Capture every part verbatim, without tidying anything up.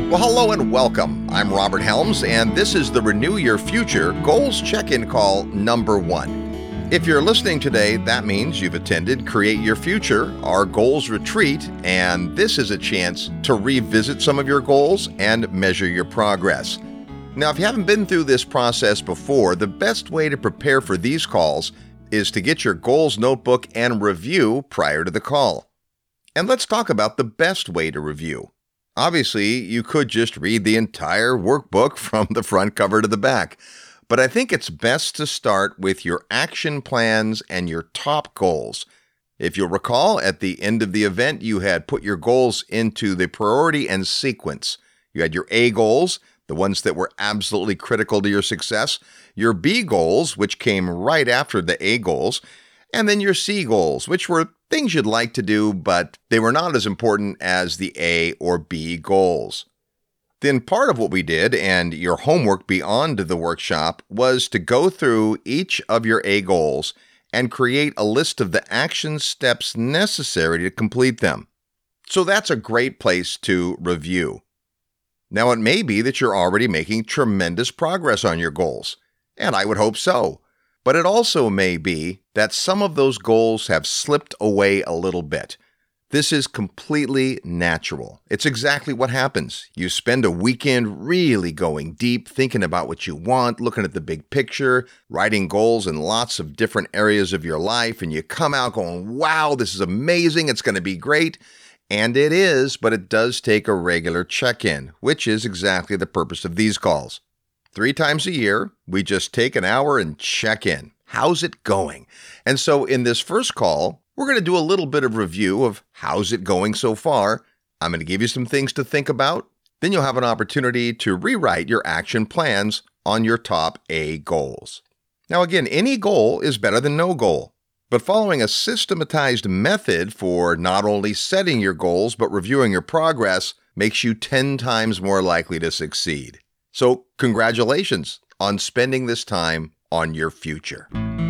Well, hello and welcome. I'm Robert Helms, and this is the Renew Your Future Goals Check-in Call number one. If you're listening today, that means you've attended Create Your Future, our goals retreat, and this is a chance to revisit some of your goals and measure your progress. Now, if you haven't been through this process before, the best way to prepare for these calls is to get your goals notebook and review prior to the call. And let's talk about the best way to review. Obviously, you could just read the entire workbook from the front cover to the back, but I think it's best to start with your action plans and your top goals. If you'll recall, at the end of the event, you had put your goals into the priority and sequence. You had your A goals, the ones that were absolutely critical to your success, your B goals, which came right after the A goals, and then your C goals, which were things you'd like to do, but they were not as important as the A or B goals. Then part of what we did, and your homework beyond the workshop, was to go through each of your A goals and create a list of the action steps necessary to complete them. So that's a great place to review. Now, it may be that you're already making tremendous progress on your goals, and I would hope so. But it also may be that some of those goals have slipped away a little bit. This is completely natural. It's exactly what happens. You spend a weekend really going deep, thinking about what you want, looking at the big picture, writing goals in lots of different areas of your life, and you come out going, wow, this is amazing, it's going to be great. And it is, but it does take a regular check-in, which is exactly the purpose of these calls. Three times a year, we just take an hour and check in. How's it going? And so in this first call, we're going to do a little bit of review of how's it going so far. I'm going to give you some things to think about. Then you'll have an opportunity to rewrite your action plans on your top A goals. Now again, any goal is better than no goal. But following a systematized method for not only setting your goals, but reviewing your progress makes you ten times more likely to succeed. So congratulations on spending this time on your future.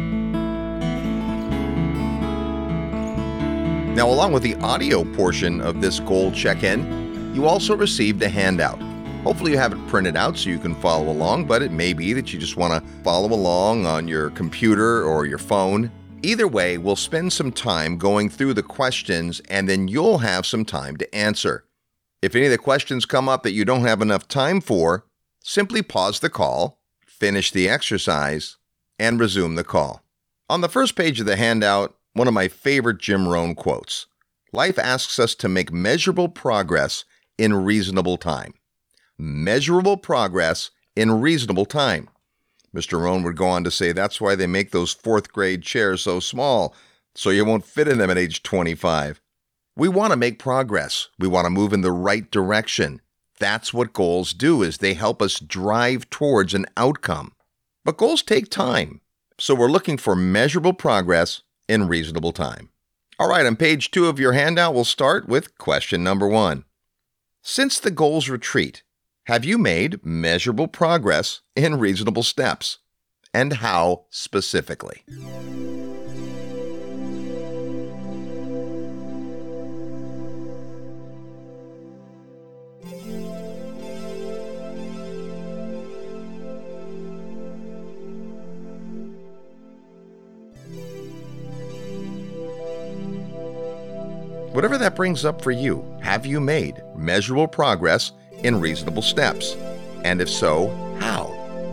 Now, along with the audio portion of this goal check-in, you also received a handout. Hopefully you have it printed out so you can follow along, but it may be that you just want to follow along on your computer or your phone. Either way, we'll spend some time going through the questions, and then you'll have some time to answer. If any of the questions come up that you don't have enough time for, simply pause the call, finish the exercise, and resume the call. On the first page of the handout, one of my favorite Jim Rohn quotes. Life asks us to make measurable progress in reasonable time. Measurable progress in reasonable time. Mister Rohn would go on to say that's why they make those fourth grade chairs so small, so you won't fit in them at age twenty-five. We want to make progress. We want to move in the right direction. That's what goals do, is they help us drive towards an outcome. But goals take time, so we're looking for measurable progress in reasonable time. All right, on page two of your handout, we'll start with question number one. Since the goals retreat, have you made measurable progress in reasonable steps? And how specifically? Whatever that brings up for you, have you made measurable progress in reasonable steps? And if so, how?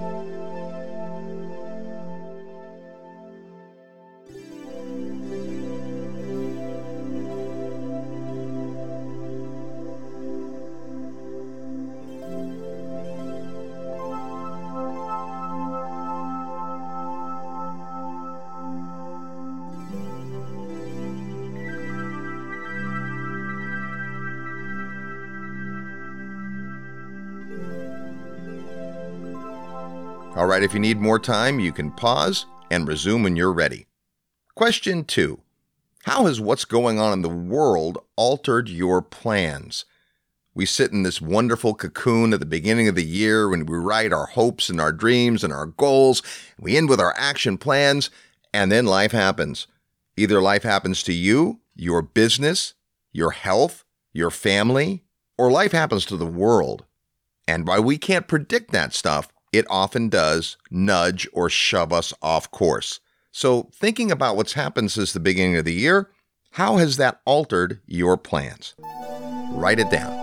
All right, if you need more time, you can pause and resume when you're ready. Question two. How has what's going on in the world altered your plans? We sit in this wonderful cocoon at the beginning of the year when we write our hopes and our dreams and our goals. We end with our action plans, and then life happens. Either life happens to you, your business, your health, your family, or life happens to the world. And while we can't predict that stuff, it often does nudge or shove us off course. So thinking about what's happened since the beginning of the year, how has that altered your plans? Write it down.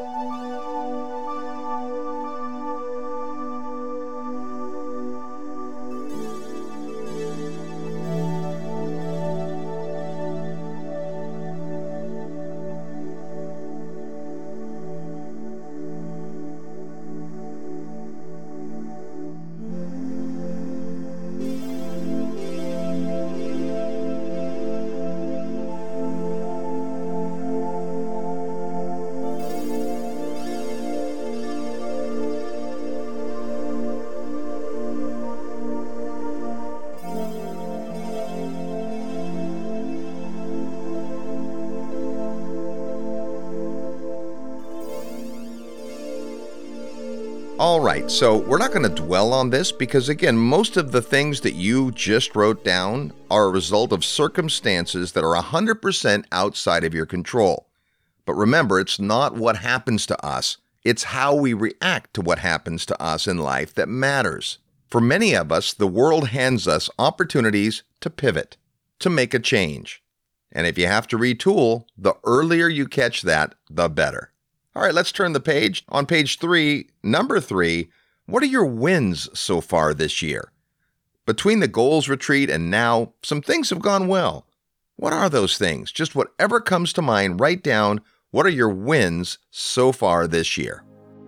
All right, so we're not going to dwell on this because, again, most of the things that you just wrote down are a result of circumstances that are one hundred percent outside of your control. But remember, it's not what happens to us. It's how we react to what happens to us in life that matters. For many of us, the world hands us opportunities to pivot, to make a change. And if you have to retool, the earlier you catch that, the better. All right, let's turn the page. On page three, number three, what are your wins so far this year? Between the goals retreat and now, some things have gone well. What are those things? Just whatever comes to mind, write down what are your wins so far this year.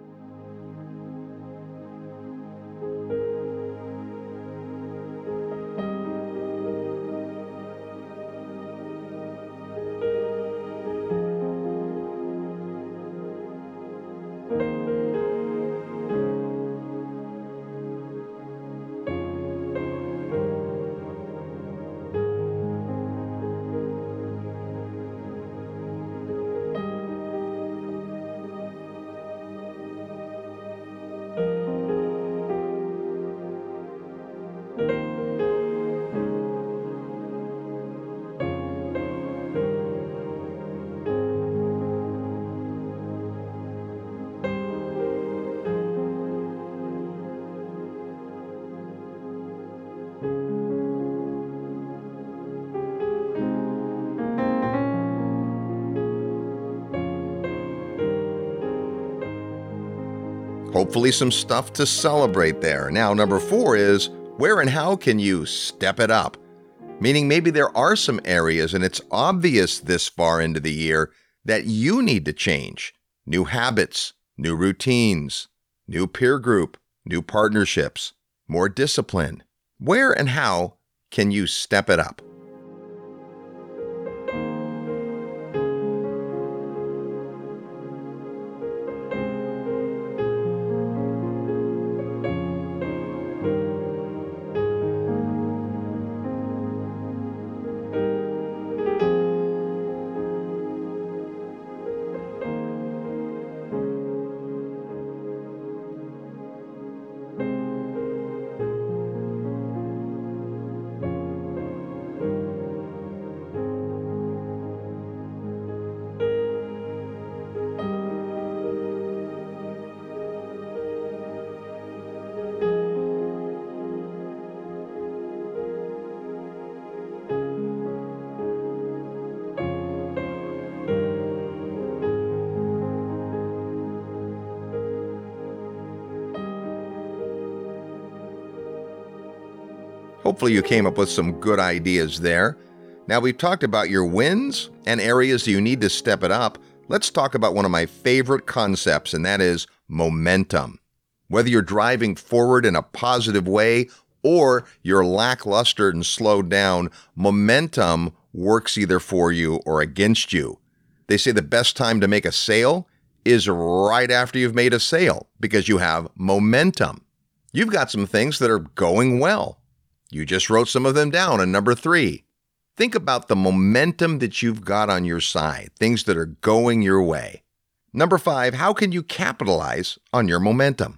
Hopefully some stuff to celebrate there. Now, number four is, where and how can you step it up? Meaning maybe there are some areas, and it's obvious this far into the year, that you need to change. New habits, new routines, new peer group, new partnerships, more discipline. Where and how can you step it up? Hopefully you came up with some good ideas there. Now we've talked about your wins and areas you need to step it up. Let's talk about one of my favorite concepts, and that is momentum. Whether you're driving forward in a positive way or you're lackluster and slowed down, momentum works either for you or against you. They say the best time to make a sale is right after you've made a sale because you have momentum. You've got some things that are going well. You just wrote some of them down in number three. Think about the momentum that you've got on your side, things that are going your way. Number five, how can you capitalize on your momentum?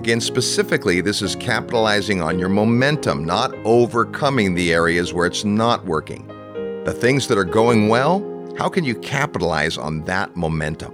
Again, specifically, this is capitalizing on your momentum, not overcoming the areas where it's not working. The things that are going well, how can you capitalize on that momentum?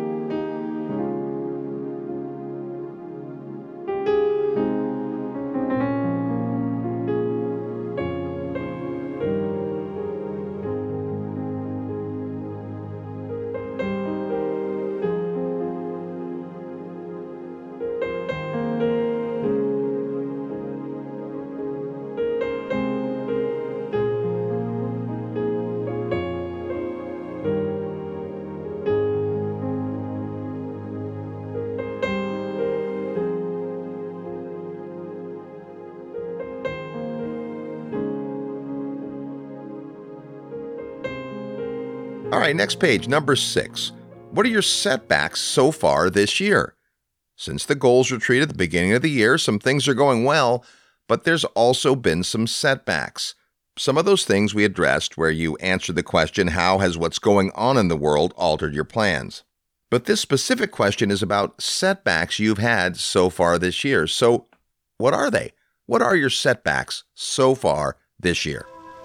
All right, next page, number six. What are your setbacks so far this year? Since the goals retreat at the beginning of the year, some things are going well, but there's also been some setbacks. Some of those things we addressed where you answered the question, how has what's going on in the world altered your plans? But this specific question is about setbacks you've had so far this year. So what are they? What are your setbacks so far this year?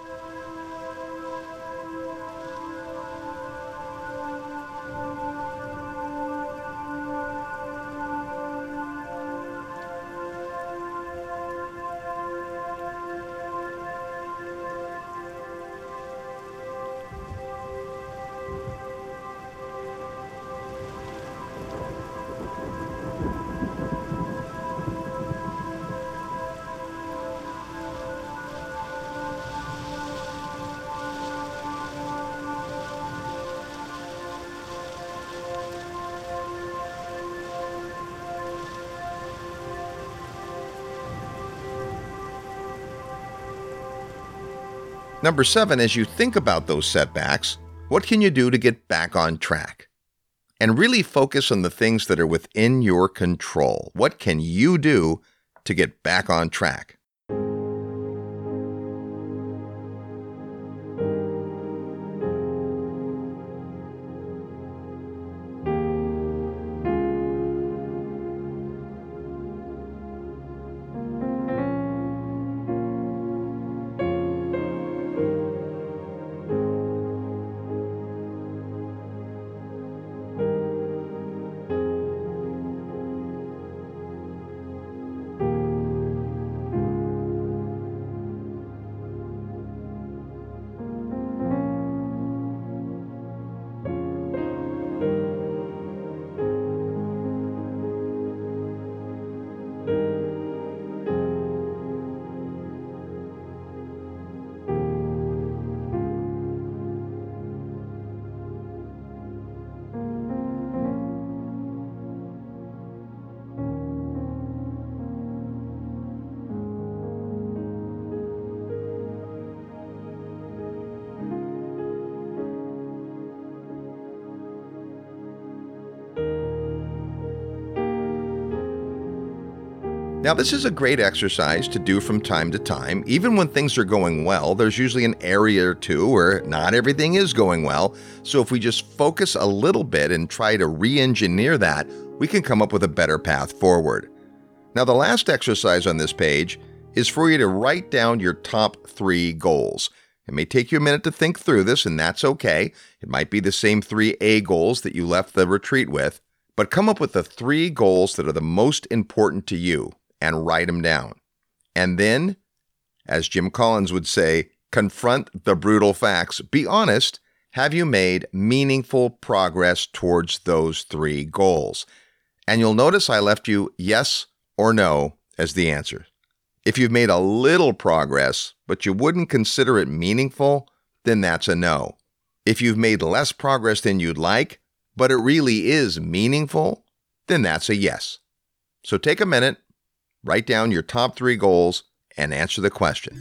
Number seven, as you think about those setbacks, what can you do to get back on track? And really focus on the things that are within your control. What can you do to get back on track? Now, this is a great exercise to do from time to time. Even when things are going well, there's usually an area or two where not everything is going well. So if we just focus a little bit and try to re-engineer that, we can come up with a better path forward. Now, the last exercise on this page is for you to write down your top three goals. It may take you a minute to think through this, and that's okay. It might be the same three A goals that you left the retreat with, but come up with the three goals that are the most important to you and write them down. And then, as Jim Collins would say, confront the brutal facts. Be honest. Have you made meaningful progress towards those three goals? And you'll notice I left you yes or no as the answer. If you've made a little progress, but you wouldn't consider it meaningful, then that's a no. If you've made less progress than you'd like, but it really is meaningful, then that's a yes. So take a minute, write down your top three goals, and answer the question.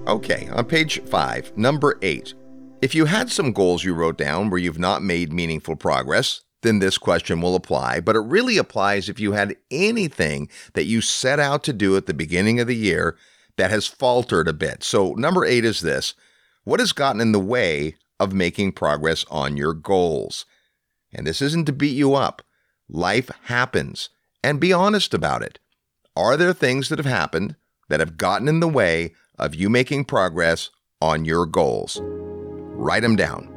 Okay, on page five, number eight. If you had some goals you wrote down where you've not made meaningful progress, then this question will apply, but it really applies if you had anything that you set out to do at the beginning of the year that has faltered a bit. So number eight is this: what has gotten in the way of making progress on your goals? And this isn't to beat you up. Life happens, and be honest about it. Are there things that have happened that have gotten in the way of you making progress on your goals? Write them down.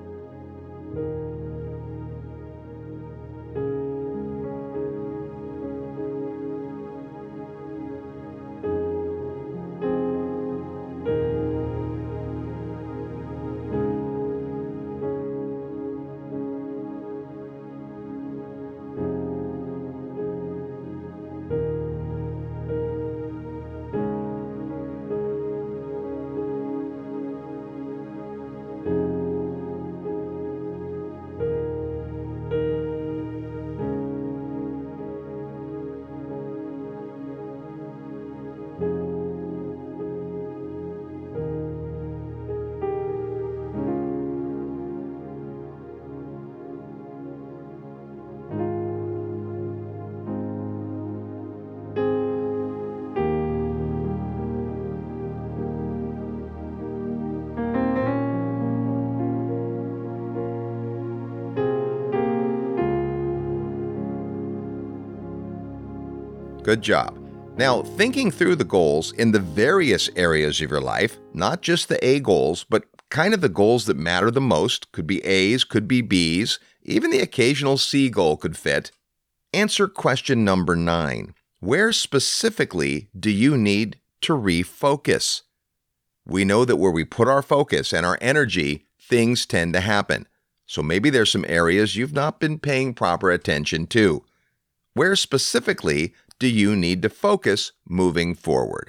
Good job. Now, thinking through the goals in the various areas of your life, not just the A goals, but kind of the goals that matter the most, could be A's, could be B's, even the occasional C goal could fit. Answer question number nine. Where specifically do you need to refocus? We know that where we put our focus and our energy, things tend to happen. So maybe there's some areas you've not been paying proper attention to. Where specifically do you need to focus moving forward?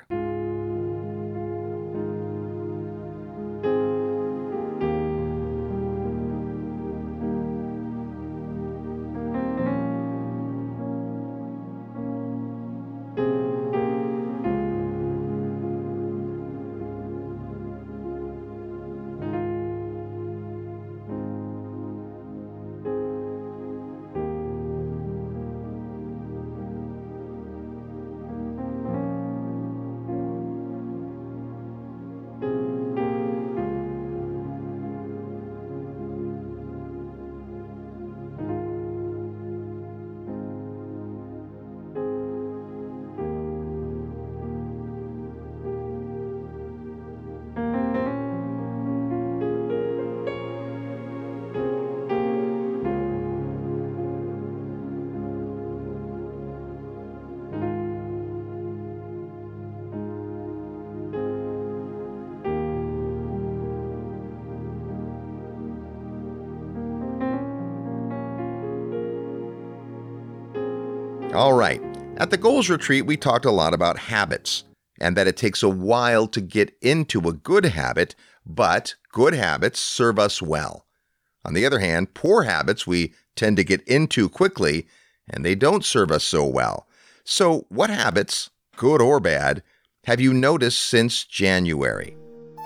All right. At the Goals Retreat, we talked a lot about habits and that it takes a while to get into a good habit, but good habits serve us well. On the other hand, poor habits we tend to get into quickly and they don't serve us so well. So what habits, good or bad, have you noticed since January?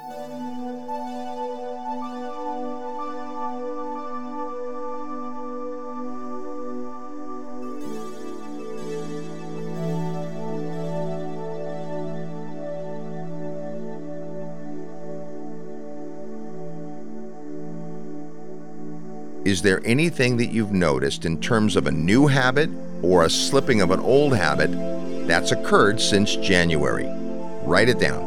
Is there anything that you've noticed in terms of a new habit or a slipping of an old habit that's occurred since January? Write it down.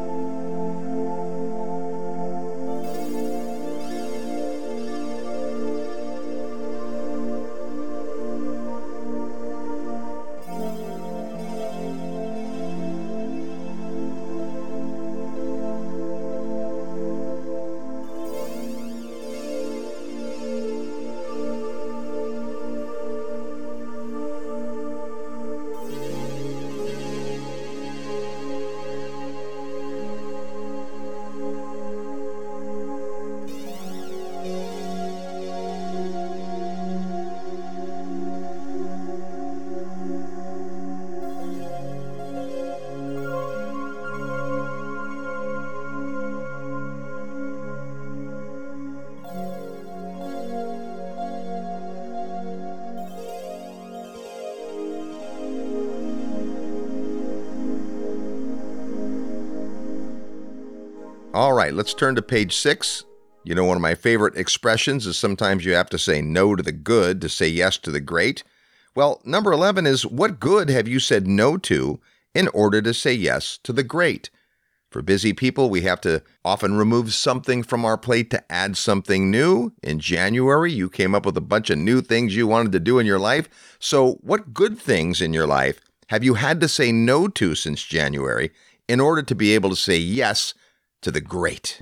All right, let's turn to page six. You know, one of my favorite expressions is sometimes you have to say no to the good to say yes to the great. Well, number eleven is, what good have you said no to in order to say yes to the great? For busy people, we have to often remove something from our plate to add something new. In January, you came up with a bunch of new things you wanted to do in your life. So what good things in your life have you had to say no to since January in order to be able to say yes to the great?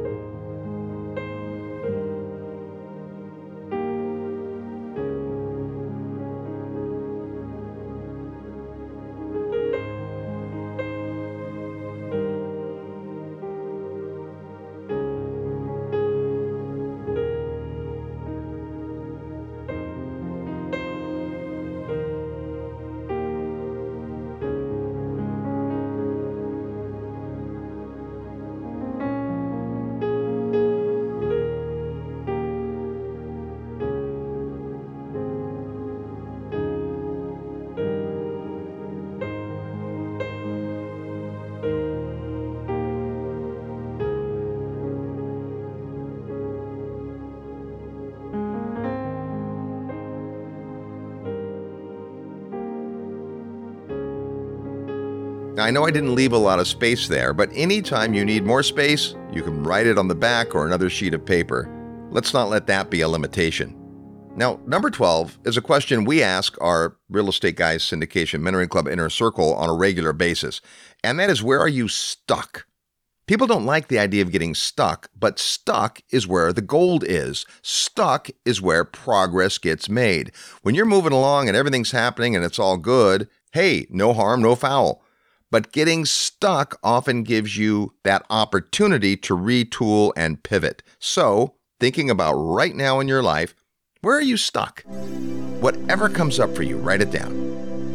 Now, I know I didn't leave a lot of space there, but anytime you need more space, you can write it on the back or another sheet of paper. Let's not let that be a limitation. Now, number twelve is a question we ask our Real Estate Guys Syndication Mentoring Club Inner Circle on a regular basis, and that is, where are you stuck? People don't like the idea of getting stuck, but stuck is where the gold is. Stuck is where progress gets made. When you're moving along and everything's happening and it's all good, hey, no harm, no foul. But getting stuck often gives you that opportunity to retool and pivot. So, thinking about right now in your life, where are you stuck? Whatever comes up for you, write it down.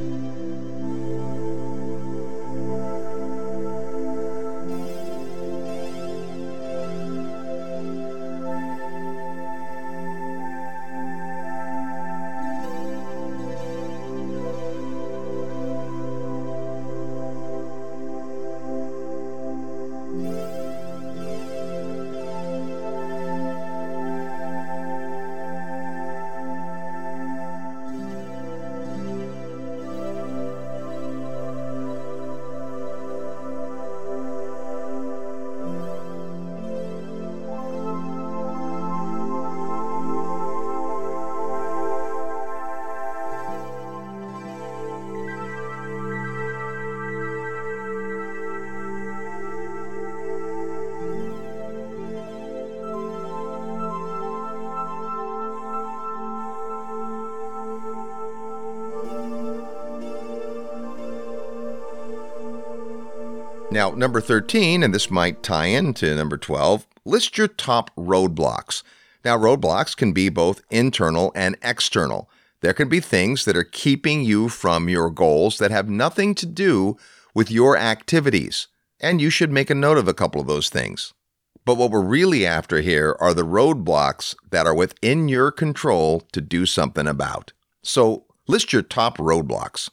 Now, number thirteen, and this might tie into number twelve, list your top roadblocks. Now, roadblocks can be both internal and external. There can be things that are keeping you from your goals that have nothing to do with your activities, and you should make a note of a couple of those things. But what we're really after here are the roadblocks that are within your control to do something about. So, list your top roadblocks.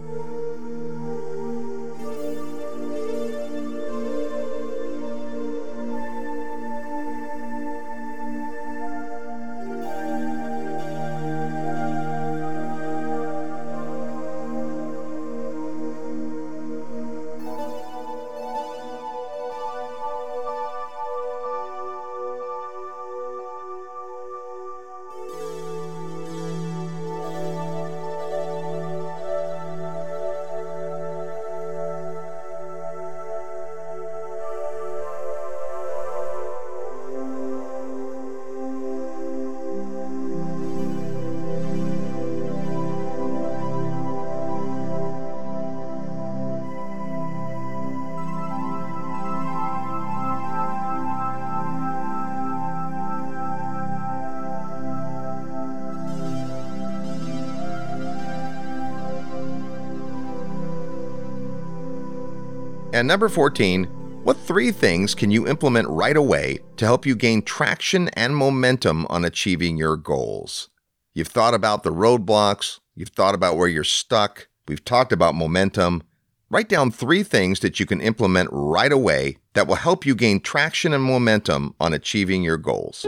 And number fourteen, what three things can you implement right away to help you gain traction and momentum on achieving your goals? You've thought about the roadblocks, you've thought about where you're stuck, we've talked about momentum. Write down three things that you can implement right away that will help you gain traction and momentum on achieving your goals.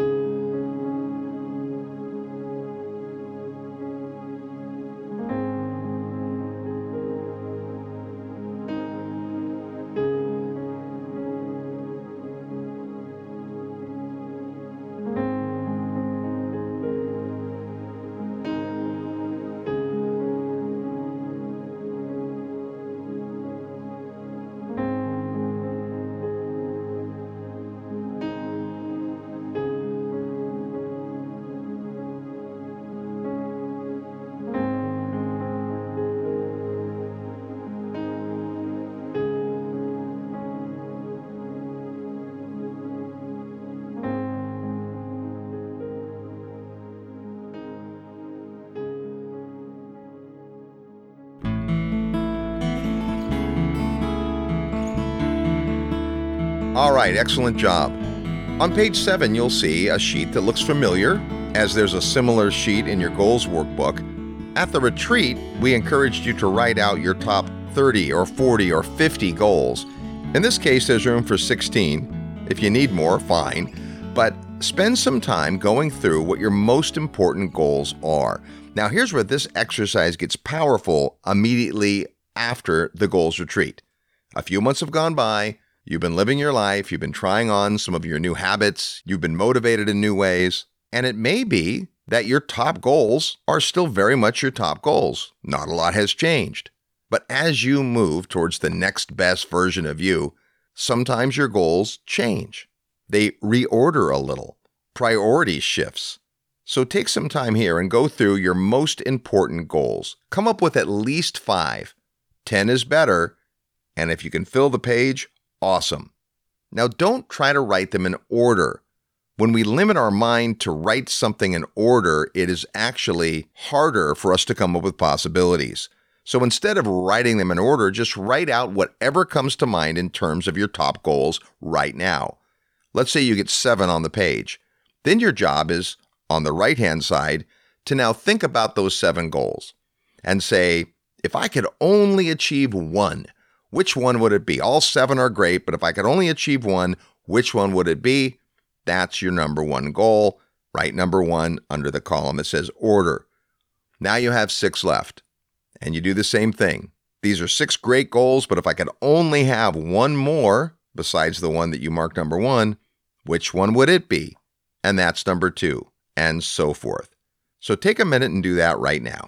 All right, excellent job. On page seven, you'll see a sheet that looks familiar, as there's a similar sheet in your goals workbook. At the retreat, we encouraged you to write out your top thirty or forty or fifty goals. In this case, there's room for sixteen. If you need more, fine. But spend some time going through what your most important goals are. Now, here's where this exercise gets powerful immediately after the goals retreat. A few months have gone by. You've been living your life, you've been trying on some of your new habits, you've been motivated in new ways, and it may be that your top goals are still very much your top goals. Not a lot has changed. But as you move towards the next best version of you, sometimes your goals change. They reorder a little. Priority shifts. So take some time here and go through your most important goals. Come up with at least five. Ten is better, and if you can fill the page, awesome. Now, don't try to write them in order. When we limit our mind to write something in order, it is actually harder for us to come up with possibilities. So instead of writing them in order, just write out whatever comes to mind in terms of your top goals right now. Let's say you get seven on the page. Then your job is, on the right-hand side, to now think about those seven goals and say, if I could only achieve one, which one would it be? All seven are great, but if I could only achieve one, which one would it be? That's your number one goal. Write number one under the column that says order. Now you have six left, and you do the same thing. These are six great goals, but if I could only have one more besides the one that you marked number one, which one would it be? And that's number two, and so forth. So take a minute and do that right now.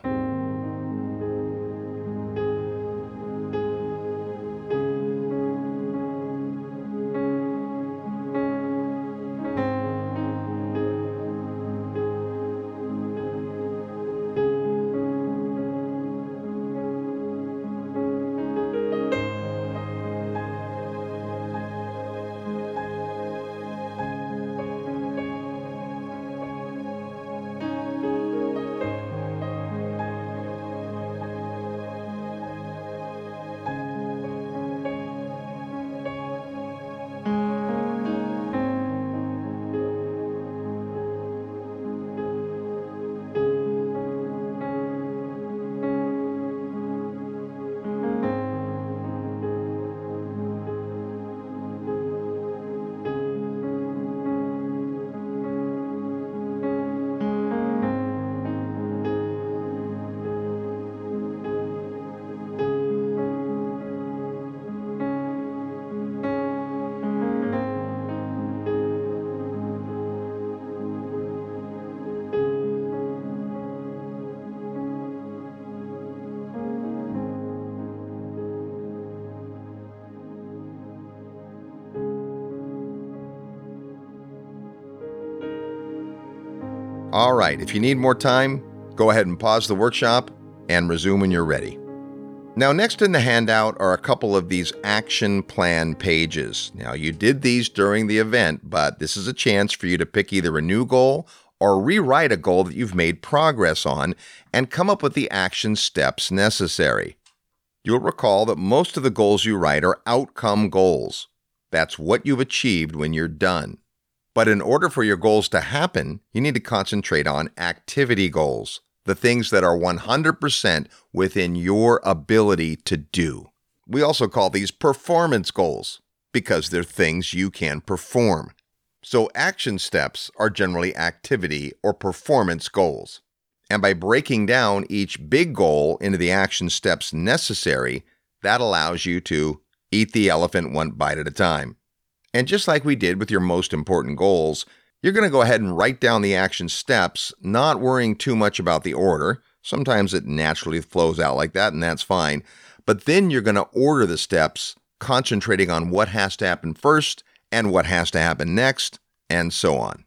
All right, if you need more time, go ahead and pause the workshop and resume when you're ready. Now, next in the handout are a couple of these action plan pages. Now, you did these during the event, but this is a chance for you to pick either a new goal or rewrite a goal that you've made progress on and come up with the action steps necessary. You'll recall that most of the goals you write are outcome goals. That's what you've achieved when you're done. But in order for your goals to happen, you need to concentrate on activity goals, the things that are one hundred percent within your ability to do. We also call these performance goals because they're things you can perform. So action steps are generally activity or performance goals. And by breaking down each big goal into the action steps necessary, that allows you to eat the elephant one bite at a time. And just like we did with your most important goals, you're going to go ahead and write down the action steps, not worrying too much about the order. Sometimes it naturally flows out like that, and that's fine. But then you're going to order the steps, concentrating on what has to happen first and what has to happen next, and so on.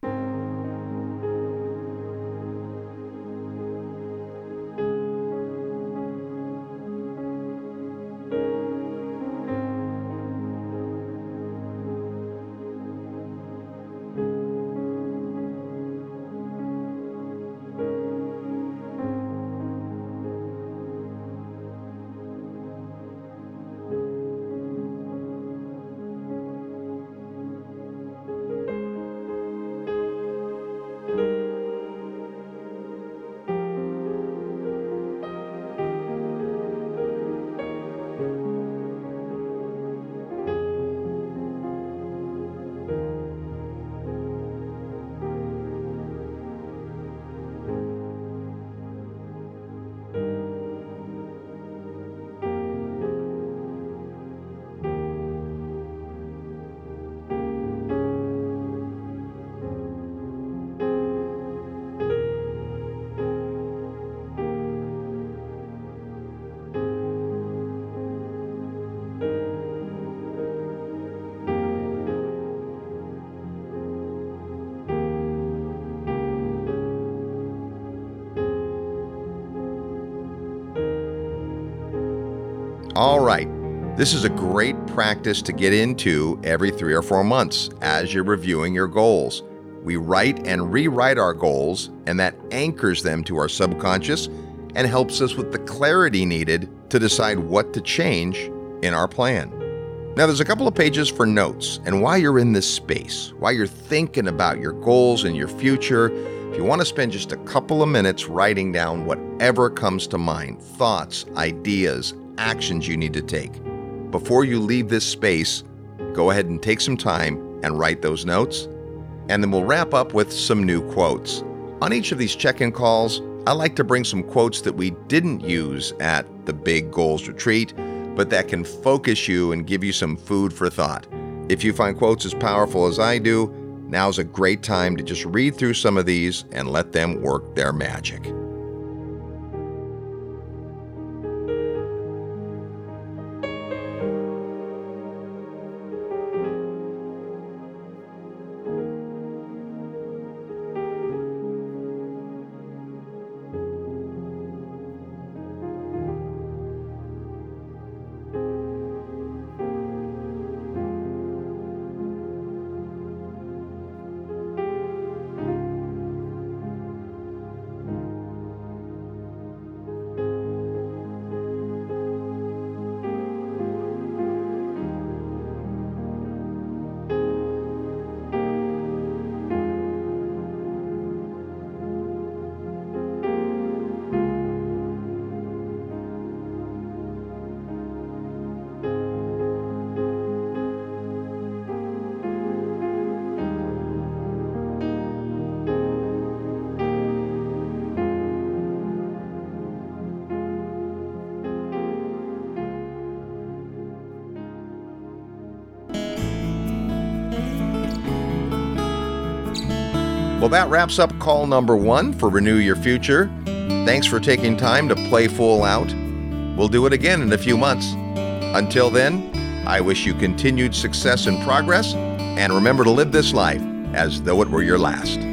All right, this is a great practice to get into every three or four months as you're reviewing your goals. We write and rewrite our goals, and that anchors them to our subconscious and helps us with the clarity needed to decide what to change in our plan. Now, there's a couple of pages for notes and why you're in this space, why you're thinking about your goals and your future. If you want to spend just a couple of minutes writing down whatever comes to mind, thoughts, ideas, actions you need to take. Before you leave this space, go ahead and take some time and write those notes, and then we'll wrap up with some new quotes. On each of these check-in calls, I like to bring some quotes that we didn't use at the Big Goals Retreat, but that can focus you and give you some food for thought. If you find quotes as powerful as I do, now's a great time to just read through some of these and let them work their magic. Well, that wraps up call number one for Renew Your Future. Thanks for taking time to play full out. We'll do it again in a few months. Until then, I wish you continued success and progress, and remember to live this life as though it were your last.